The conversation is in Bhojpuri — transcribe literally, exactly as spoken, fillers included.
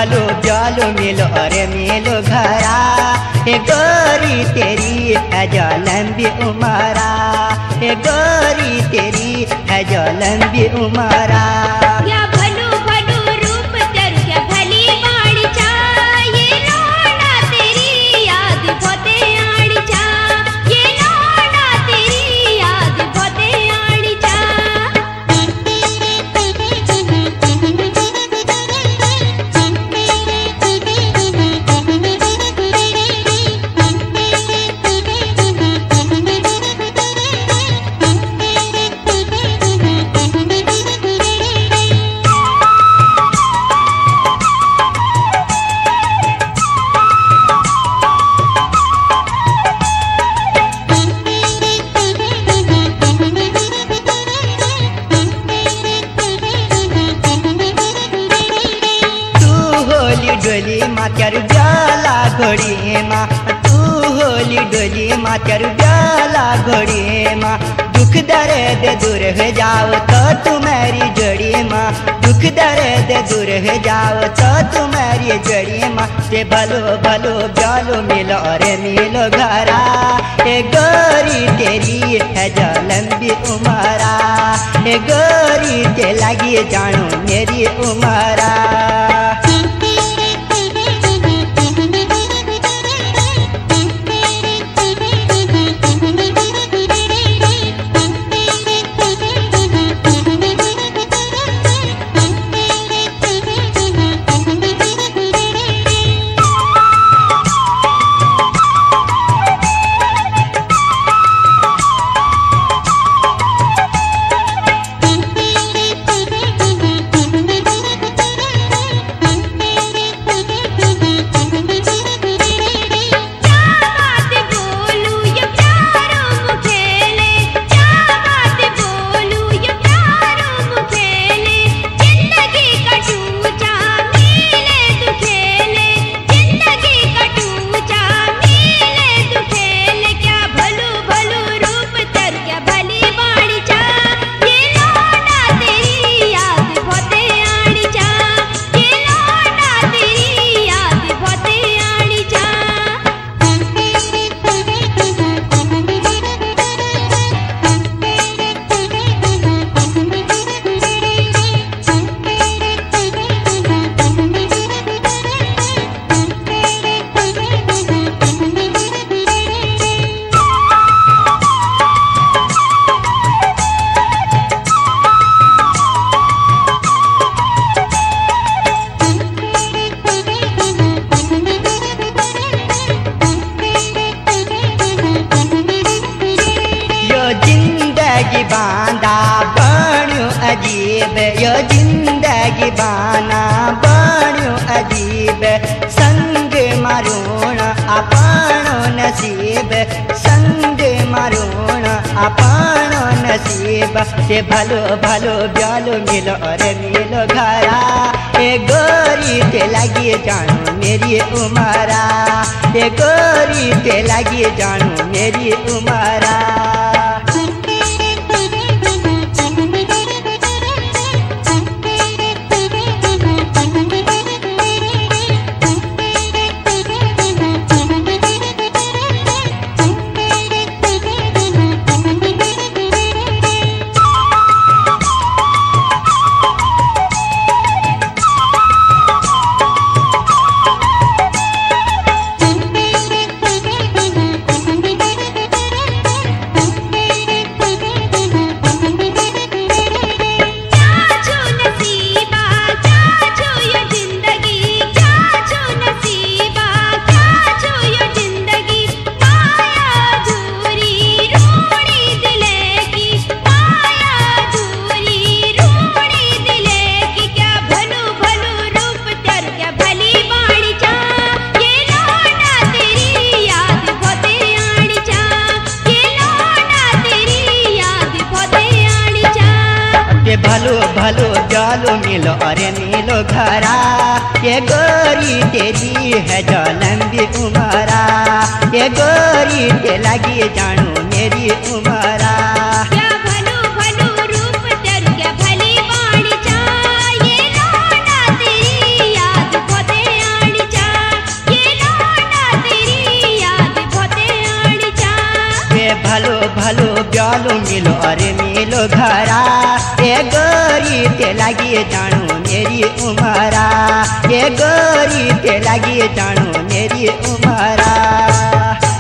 भलो जालो मिलो अरे मिलो घरा, ए गोरी तेरी है जो लंबी उमरा, ए गोरी तेरी है जो लंबी उमरा। क्या भलो भलो रूप तेरू क्या भली बाड़ी चा, ये लौंडा तेरी याद बहुते आड़ी चा, ये लौंडा तेरी याद बहुते आड़ी चा। डोली माचर जाला घोड़ी माँ, तू होली डोली माचर जाला घोड़ी माँ। दुख दर्द दूर हो जाओ तो तुम्हारी जोड़ी माँ, दुख दर्द दूर हो जाओ तो तुम्हारी जोड़ी माँ। ते भलो भलो जालो मिलो रे मिलो घरा, ए गोरी तेरी है जो लंबी उमरा, ए गोरी ते लगी जानो मेरी उमरा। बांधा बण्यो अजीब, यो जिंदगी बाना बण्यो अजीब। संग मारून आपणो नसीब, संग मारून आपणो नसीब। ते भलो भलो ब्यालो मिलो अरे मिलो घरा, ए गोरी ते लगी जानू मेरी उमरा, ए गोरी ते लगी जानू मेरी उमरा। भलो भलो जालो मिलो अरे मिलो घरा, ये गोरी तेरी है जो लंबी उमरा, ये गोरी ते लगी जानू मेरी उमरा। भली बाड़ी चा, ये लौंडा तेरी याद बहुते भलो भलो ब्यालो मिलो अरे मिलो घरा ए गोरी ते लगी जानो मेरी उमरा ए गोरी ते लगी जानो मेरी उमरा।